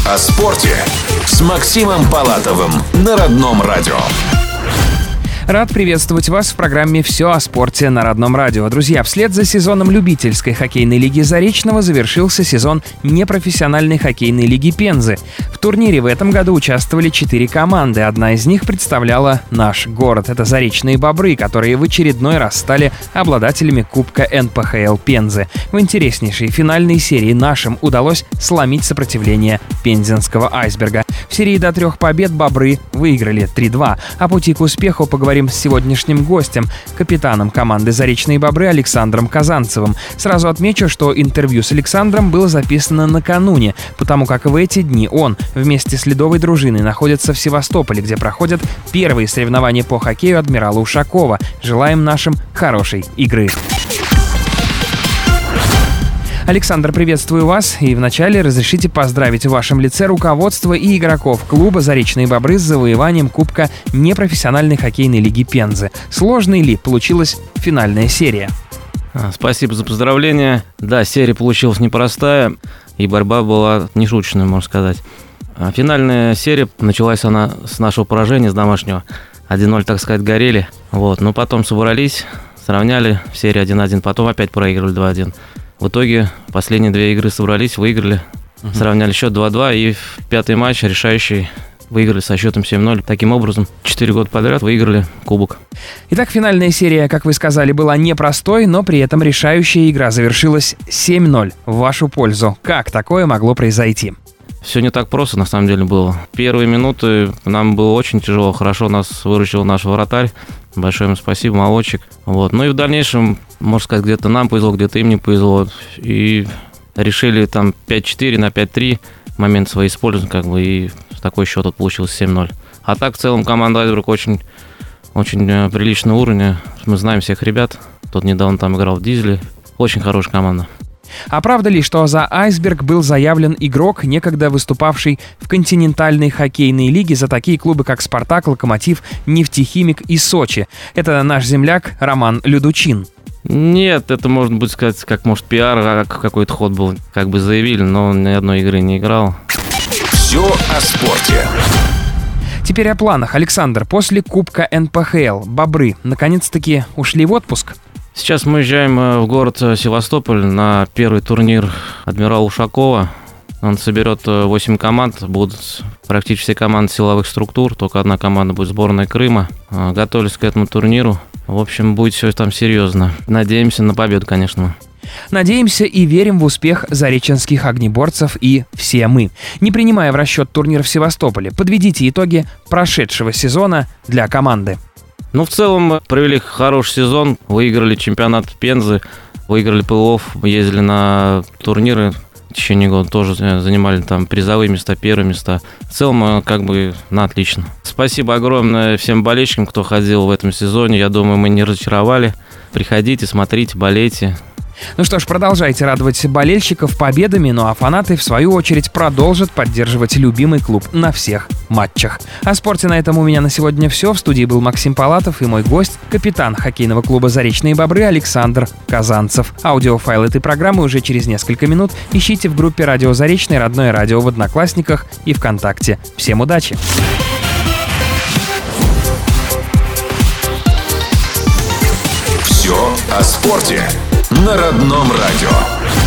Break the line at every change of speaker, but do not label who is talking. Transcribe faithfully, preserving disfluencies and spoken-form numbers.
о спорте с Максимом Палатовым на Родном радио.
Рад приветствовать вас в программе «Все о спорте» на Родном радио. Друзья, вслед за сезоном любительской хоккейной лиги Заречного завершился сезон непрофессиональной хоккейной лиги Пензы. В турнире в этом году участвовали четыре команды. Одна из них представляла наш город. Это Заречные Бобры, которые в очередной раз стали обладателями Кубка эн пэ ха эл Пензы. В интереснейшей финальной серии нашим удалось сломить сопротивление пензенского айсберга. В серии до трех побед Бобры выиграли три-два. О пути к успеху поговорим с сегодняшним гостем, капитаном команды «Заречные Бобры» Александром Казанцевым. Сразу отмечу, что интервью с Александром было записано накануне, потому как в эти дни он вместе с ледовой дружиной находится в Севастополе, где проходят первые соревнования по хоккею адмирала Ушакова. Желаем нашим хорошей игры. Александр, приветствую вас, и вначале разрешите поздравить в вашем лице руководство и игроков клуба «Заречные Бобры» с завоеванием Кубка непрофессиональной хоккейной лиги Пензы. Сложной ли получилась финальная серия?
Спасибо за поздравления. Да, серия получилась непростая, и борьба была нешуточная, можно сказать. Финальная серия, началась она с нашего поражения, с домашнего. один-ноль, так сказать, горели. Вот. Но потом собрались, сравняли в серии один-один, потом опять проигрывали два-один. В итоге последние две игры собрались, выиграли, uh-huh. сравняли счет два-два, и в пятый матч решающий выиграли со счетом семь-ноль. Таким образом, четыре года подряд выиграли кубок.
Итак, финальная серия, как вы сказали, была непростой, но при этом решающая игра завершилась семь-ноль в вашу пользу. Как такое могло произойти?
Все не так просто, на самом деле, было. Первые минуты нам было очень тяжело, хорошо нас выручил наш вратарь. Большое ему спасибо, молодчик. Вот. Ну и в дальнейшем, можно сказать, где-то нам повезло, где-то им не повезло. И решили там пять-четыре на пять-три момент свои использовать, как бы, и такой счет вот получился семь-ноль. А так, в целом, команда «Айсберг» очень, очень приличного уровня. Мы знаем всех ребят. Тот недавно там играл в «Дизеле». Очень хорошая команда.
А правда ли, что за «Айсберг» был заявлен игрок, некогда выступавший в континентальной хоккейной лиге за такие клубы, как «Спартак», «Локомотив», «Нефтехимик» и «Сочи»? Это наш земляк Роман Людучин.
Нет, это, можно будет сказать, как, может, пиар, а какой-то ход был. Как бы заявили, но он ни одной игры не играл.
Все о спорте.
Теперь о планах. Александр, после Кубка эн пэ ха эл «Бобры» наконец-таки ушли в отпуск?
Сейчас мы уезжаем в город Севастополь на первый турнир адмирала Ушакова. Он соберет восемь команд, будут практически все команды силовых структур, только одна команда будет сборная Крыма. Готовились к этому турниру. В общем, будет все там серьезно. Надеемся на победу, конечно.
Надеемся и верим в успех зареченских огнеборцев и все мы. Не принимая в расчет турнир в Севастополе, подведите итоги прошедшего сезона для команды.
Ну, в целом, провели хороший сезон, выиграли чемпионат Пензы, выиграли плей-офф, ездили на турниры в течение года, тоже занимали там призовые места, первые места. В целом, как бы, на отлично. Спасибо огромное всем болельщикам, кто ходил в этом сезоне. Я думаю, мы не разочаровали. Приходите, смотрите, болейте.
Ну что ж, продолжайте радовать болельщиков победами, ну а фанаты, в свою очередь, продолжат поддерживать любимый клуб на всех матчах. О спорте на этом у меня на сегодня все. В студии был Максим Палатов и мой гость, капитан хоккейного клуба «Заречные Бобры» Александр Казанцев. Аудиофайл этой программы уже через несколько минут ищите в группе «Радио Заречное», родное радио в Одноклассниках и ВКонтакте. Всем удачи!
Все о спорте на Родном радио.